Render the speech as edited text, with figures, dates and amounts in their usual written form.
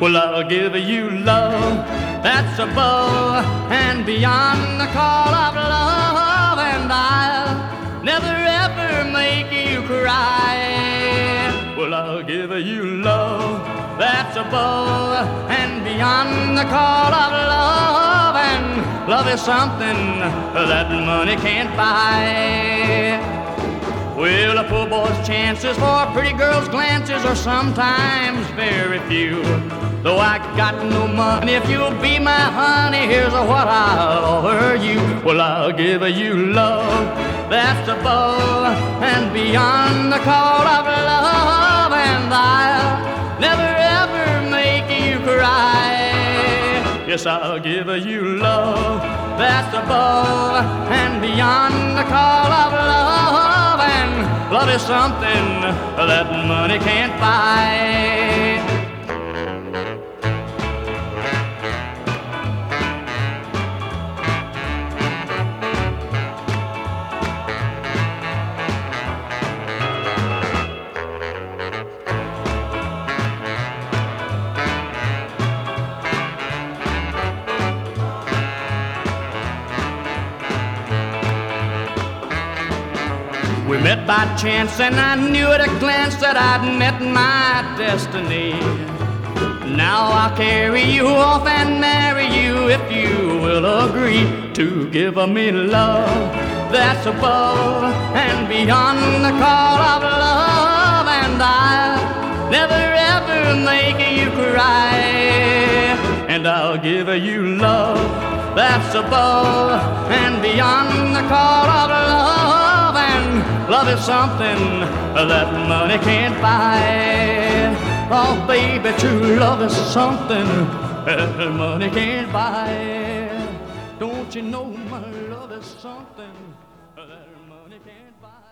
Well, I'll give you love that's above and beyond the call of love, and I'll never ever make you cry. Well, I'll give you love that's above and beyond the call of love, and love is something that money can't buy. Well, a poor boy's chances for a pretty girl's glances are sometimes very few. Though I got no money, if you'll be my honey, here's what I'll offer you. Well, I'll give you love that's above and beyond the call of love, and I'll never ever make you cry. Yes, I'll give you love that's above and beyond the call of love, and love is something that money can't buy. We met by chance and I knew at a glance that I'd met my destiny. Now I'll carry you off and marry you if you will agree to give me love that's above and beyond the call of love, and I'll never ever make you cry. And I'll give you love that's above and beyond the call of love, and love is something that money can't buy. Oh, baby, true love is something that money can't buy. Don't you know my love is something that money can't buy?